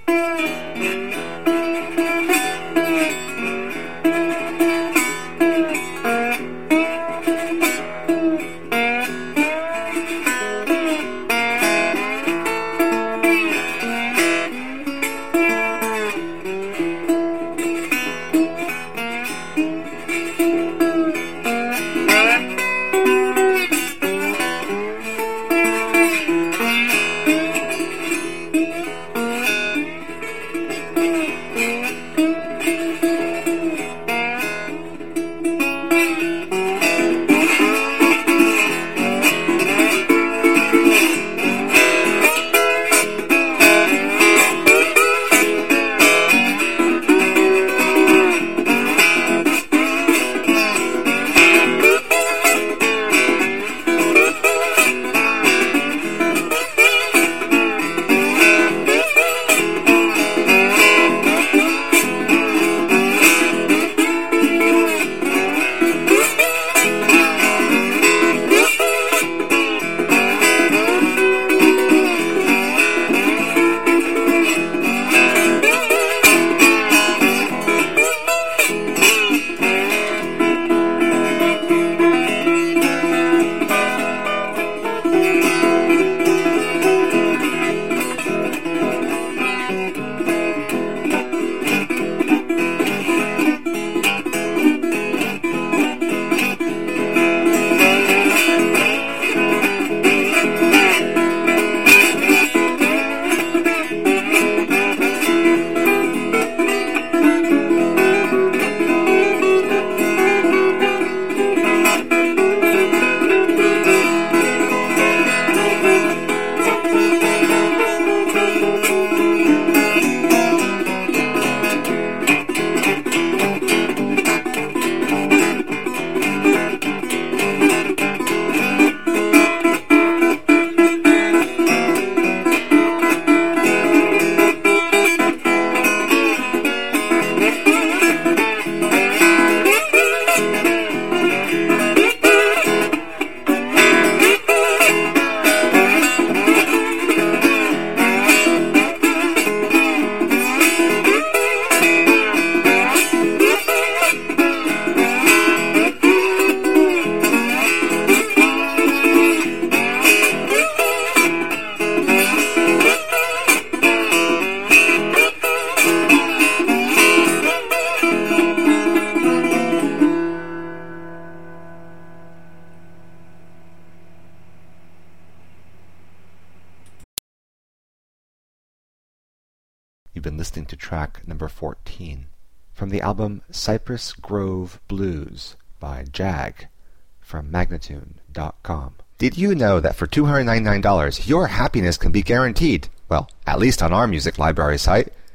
You've been listening to track number 14 from the album Cypress Grove Blues by Jag from Magnatune.com. Did you know that for $299 your happiness can be guaranteed? Well, at least on our music library site.